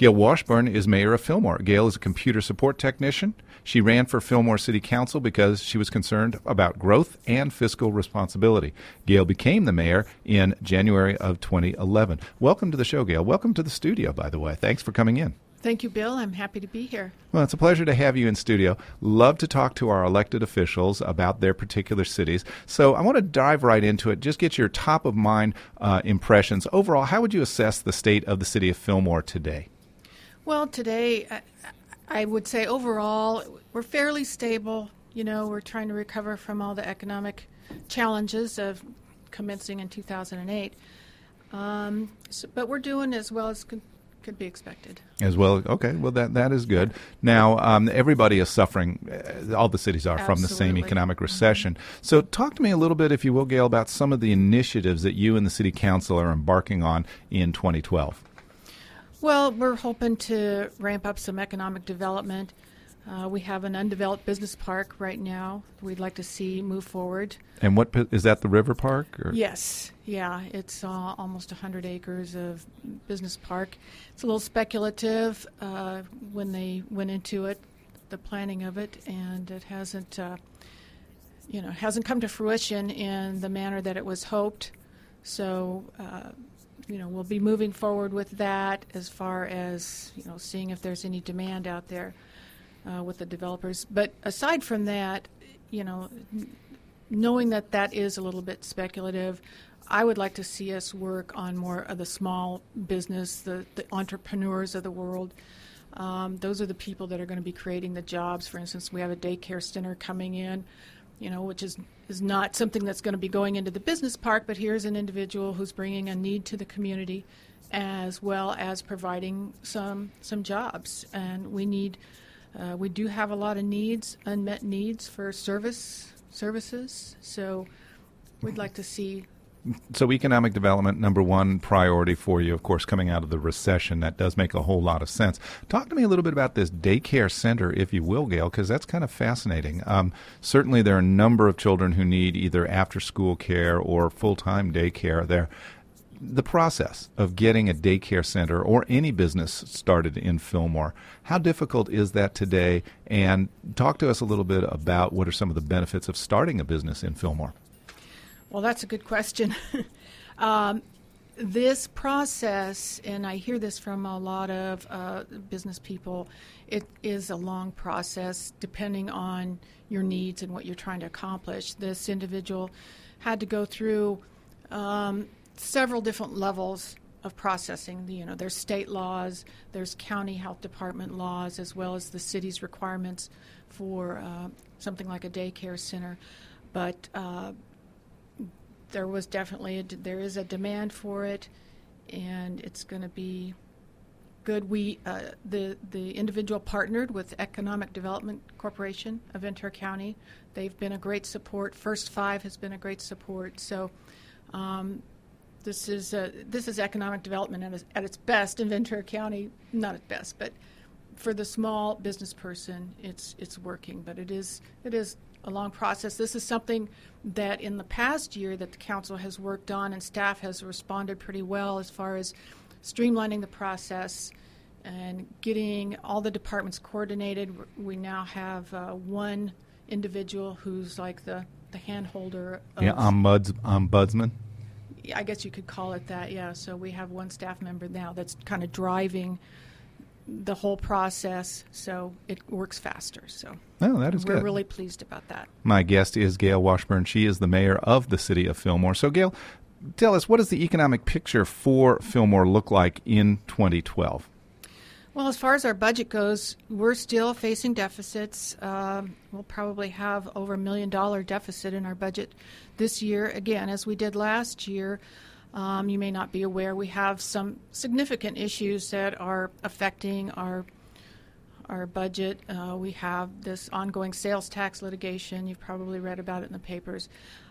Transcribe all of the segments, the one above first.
Gail Washburn is mayor of Fillmore. Gail is a computer support technician. She ran for Fillmore City Council because she was concerned about growth and fiscal responsibility. Gail became the mayor in January of 2011. Welcome to the show, Gail. Welcome to the studio, by the way. Thanks for coming in. Thank you, Bill. I'm happy to be here. Well, it's a pleasure to have you in studio. Love to talk to our elected officials about their particular cities. So I want to dive right into it. Just get your top-of-mind impressions. Overall, how would you assess the state of the city of Fillmore today? Well, today, I would say overall, we're fairly stable. You know, we're trying to recover from all the economic challenges of commencing in 2008. But we're doing as well as could be expected. As well, okay. Well, that is good. Now, everybody is suffering. All the cities are from the same economic recession. So, talk to me a little bit, if you will, Gail, about some of the initiatives that you and the City Council are embarking on in 2012. Well, we're hoping to ramp up some economic development. We have an undeveloped business park right now we'd like to see move forward. And what is that, the River Park? Or? Yes. Yeah, it's almost 100 acres of business park. It's a little speculative when they went into it, the planning of it, and it hasn't come to fruition in the manner that it was hoped. So, we'll be moving forward with that as far as, seeing if there's any demand out there with the developers. But aside from that, knowing that is a little bit speculative, I would like to see us work on more of the small business, the entrepreneurs of the world. Those are the people that are going to be creating the jobs. For instance, we have a daycare center coming in, which is not something that's going to be going into the business park, but here's an individual who's bringing a need to the community as well as providing some jobs. And we do have a lot of needs, unmet needs for services. So we'd like to see. So economic development, number one priority for you, of course, coming out of the recession. That does make a whole lot of sense. Talk to me a little bit about this daycare center, if you will, Gail, because that's kind of fascinating. Certainly there are a number of children who need either after-school care or full-time daycare there. The process of getting a daycare center or any business started in Fillmore, how difficult is that today? And talk to us a little bit about what are some of the benefits of starting a business in Fillmore. Well, that's a good question. This process, and I hear this from a lot of business people, it is a long process depending on your needs and what you're trying to accomplish. This individual had to go through several different levels of processing. There's state laws, there's county health department laws, as well as the city's requirements for something like a daycare center. But there is a demand for it, and it's going to be good. The individual partnered with Economic Development Corporation of Ventura County. They've been a great support. First Five has been a great support. So this is economic development at its best in Ventura County. Not at best, but for the small business person, it's working. But it is a long process. This is something that in the past year that the council has worked on, and staff has responded pretty well as far as streamlining the process and getting all the departments coordinated. We now have one individual who's like the hand holder of ombudsman. I guess you could call it that, yeah. So we have one staff member now that's kind of driving the whole process, so it works faster. So that is good. We're really pleased about that. My guest is Gail Washburn. She is the mayor of the city of Fillmore. So, Gail, tell us, what does the economic picture for Fillmore look like in 2012? Well, as far as our budget goes, we're still facing deficits. We'll probably have over $1 million deficit in our budget this year, again, as we did last year. You may not be aware, we have some significant issues that are affecting our budget. We have this ongoing sales tax litigation. You've probably read about it in the papers.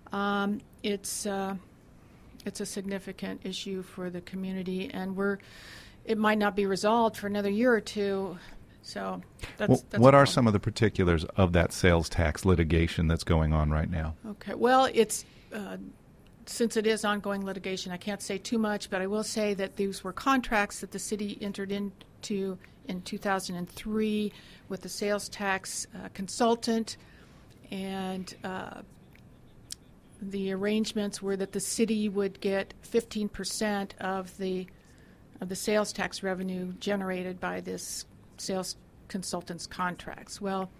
It's a significant issue for the community, and it might not be resolved for another year or two. So that's what are some of the particulars of that sales tax litigation that's going on right now? Okay. Well, it's since it is ongoing litigation, I can't say too much, but I will say that these were contracts that the city entered into in 2003 with the sales tax consultant, and the arrangements were that the city would get 15% of the sales tax revenue generated by this sales consultant's contracts. Well,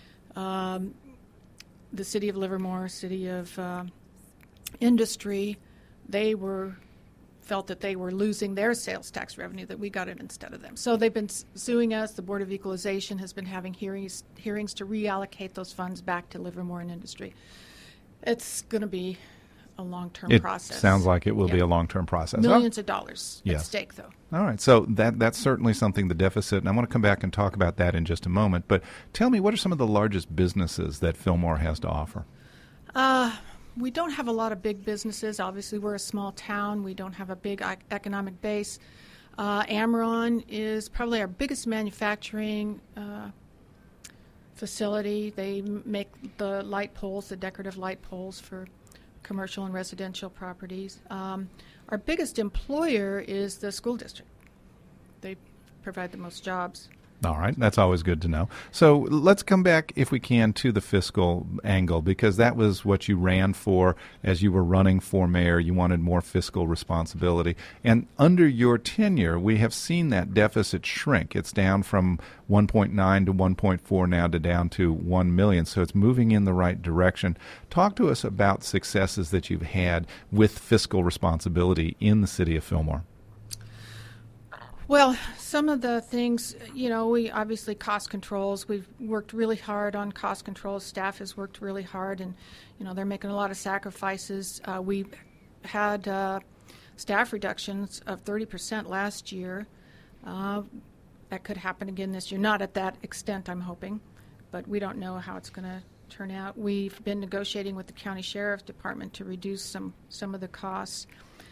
the city of Livermore, city of Industry, they felt that they were losing their sales tax revenue, that we got it instead of them. So they've been suing us. The Board of Equalization has been having hearings to reallocate those funds back to Livermore and Industry. It's going to be a long-term process. It sounds like it will be a long-term process. Millions of dollars at stake, though. All right. So that's certainly something, the deficit, and I want to come back and talk about that in just a moment. But tell me, what are some of the largest businesses that Fillmore has to offer? We don't have a lot of big businesses. Obviously, we're a small town. We don't have a big economic base. Amron is probably our biggest manufacturing facility. They make the light poles, the decorative light poles for commercial and residential properties. Our biggest employer is the school district. They provide the most jobs. All right. That's always good to know. So let's come back, if we can, to the fiscal angle, because that was what you ran for as you were running for mayor. You wanted more fiscal responsibility. And under your tenure, we have seen that deficit shrink. It's down from 1.9 to 1.4 now to down to 1 million. So it's moving in the right direction. Talk to us about successes that you've had with fiscal responsibility in the city of Fillmore. Well, some of the things, we obviously cost controls. We've worked really hard on cost controls. Staff has worked really hard, and, they're making a lot of sacrifices. We had staff reductions of 30% last year. That could happen again this year. Not at that extent, I'm hoping, but we don't know how it's going to turn out. We've been negotiating with the county sheriff's department to reduce some of the costs.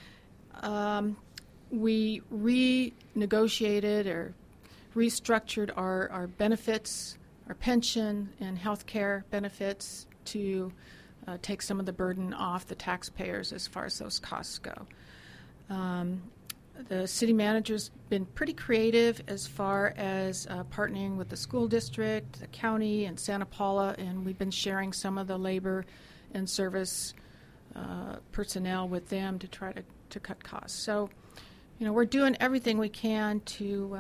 We renegotiated or restructured our benefits, our pension and health care benefits to take some of the burden off the taxpayers as far as those costs go. The city manager's been pretty creative as far as partnering with the school district, the county, and Santa Paula, and we've been sharing some of the labor and service personnel with them to try to cut costs. So, we're doing everything we can to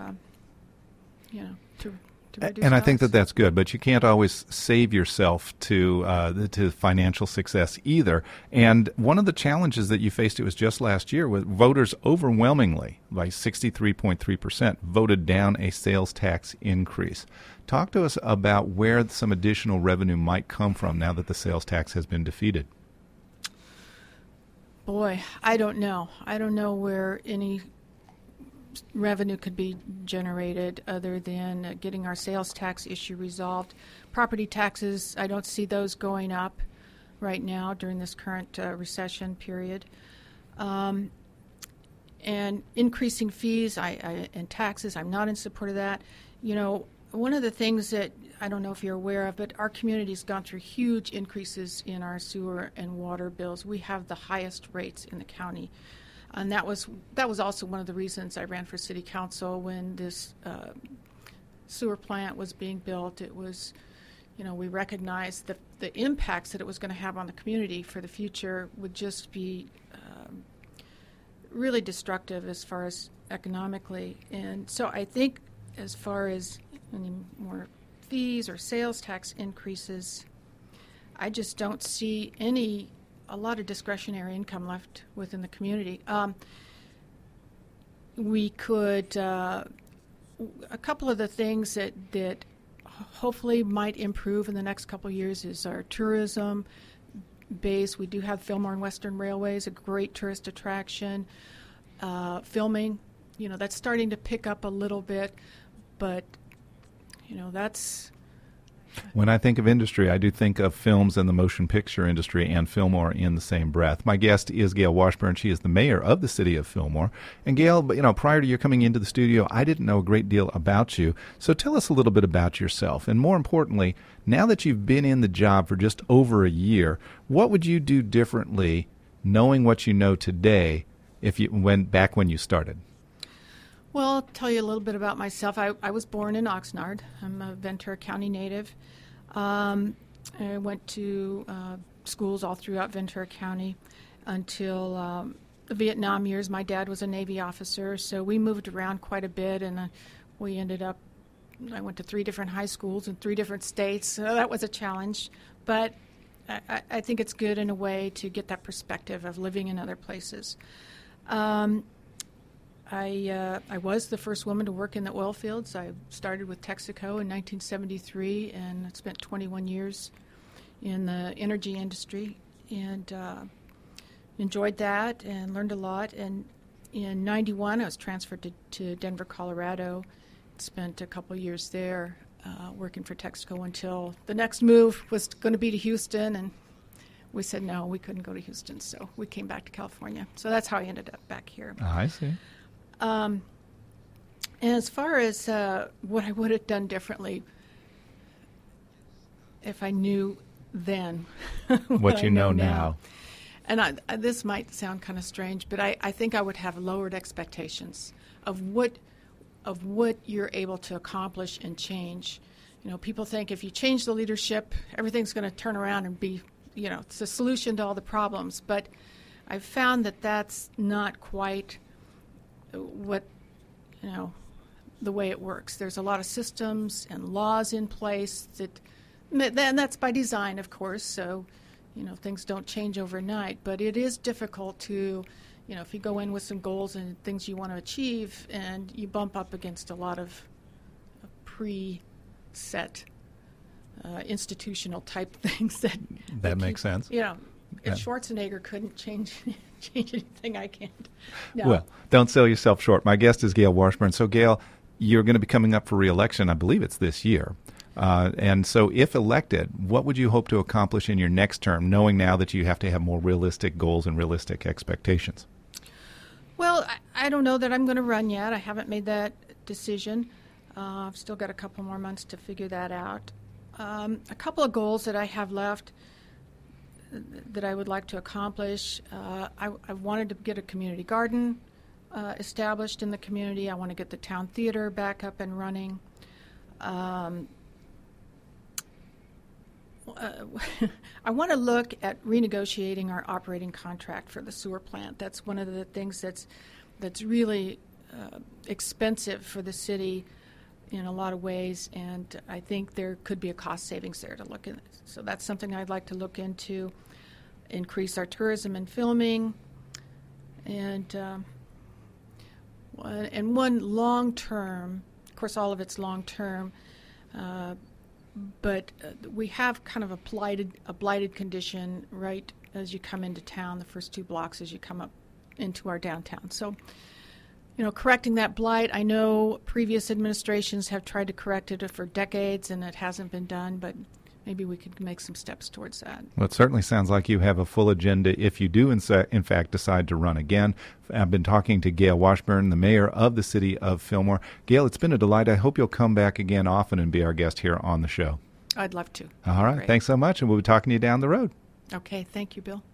reduce and I think costs. that's good, but you can't always save yourself to financial success either. And one of the challenges that you faced, it was just last year, with voters overwhelmingly, by 63.3%, voted down a sales tax increase. Talk to us about where some additional revenue might come from now that the sales tax has been defeated. Boy, I don't know. I don't know where any revenue could be generated other than getting our sales tax issue resolved. Property taxes, I don't see those going up right now during this current recession period. And increasing fees and taxes, I'm not in support of that. One of the things that I don't know if you're aware of, but our community's gone through huge increases in our sewer and water bills. We have the highest rates in the county. And that was also one of the reasons I ran for city council when this sewer plant was being built. It was, we recognized the impacts that it was going to have on the community for the future would just be really destructive as far as economically. And so I think as far as any more fees or sales tax increases, I just don't see a lot of discretionary income left within the community. We could, a couple of the things that hopefully might improve in the next couple of years is our tourism base. We do have Fillmore and Western Railways, a great tourist attraction. Filming, that's starting to pick up a little bit, but that's... When I think of industry, I do think of films and the motion picture industry and Fillmore in the same breath. My guest is Gail Washburn. She is the mayor of the city of Fillmore. And Gail, prior to your coming into the studio, I didn't know a great deal about you. So tell us a little bit about yourself. And more importantly, now that you've been in the job for just over a year, what would you do differently knowing what you know today if you went back when you started? Well, I'll tell you a little bit about myself. I was born in Oxnard. I'm a Ventura County native. I went to schools all throughout Ventura County until the Vietnam years. My dad was a Navy officer, so we moved around quite a bit, and we ended up, I went to 3 different high schools in 3 different states, so that was a challenge. But I think it's good in a way to get that perspective of living in other places. I was the first woman to work in the oil fields. I started with Texaco in 1973 and spent 21 years in the energy industry, and enjoyed that and learned a lot. And in 91, I was transferred to Denver, Colorado. Spent a couple years there working for Texaco until the next move was going to be to Houston, and we said no, we couldn't go to Houston, so we came back to California. So that's how I ended up back here. I see. And as far as what I would have done differently if I knew then what you know now. And this might sound kind of strange, but I think I would have lowered expectations of what you're able to accomplish and change. You know, people think if you change the leadership, everything's going to turn around and be, you know, it's a solution to all the problems. But I've found that that's not quite what, you know, the way it works. There's a lot of systems and laws in place and that's by design, of course, so, you know, things don't change overnight. But it is difficult to, you know, if you go in with some goals and things you want to achieve and you bump up against a lot of pre-set institutional type things that makes sense. You know, if Schwarzenegger couldn't change anything, I can't. No. Well, don't sell yourself short. My guest is Gail Washburn. So, Gail, you're going to be coming up for re-election. I believe it's this year. And so if elected, what would you hope to accomplish in your next term, knowing now that you have to have more realistic goals and realistic expectations? Well, I don't know that I'm going to run yet. I haven't made that decision. I've still got a couple more months to figure that out. A couple of goals that I have left that I would like to accomplish. I wanted to get a community garden established in the community. I want to get the town theater back up and running. I want to look at renegotiating our operating contract for the sewer plant. That's one of the things that's really expensive for the city in a lot of ways, and I think there could be a cost savings there to look at. So that's something I'd like to look into. Increase our tourism and filming, and one long term. Of course, all of it's long term. But we have kind of a blighted condition right as you come into town, the first 2 blocks as you come up into our downtown. So, you know, correcting that blight, I know previous administrations have tried to correct it for decades and it hasn't been done, but maybe we could make some steps towards that. Well, it certainly sounds like you have a full agenda if you do, in fact, decide to run again. I've been talking to Gail Washburn, the mayor of the city of Fillmore. Gail, it's been a delight. I hope you'll come back again often and be our guest here on the show. I'd love to. All right. Great. Thanks so much, and we'll be talking to you down the road. Okay. Thank you, Bill.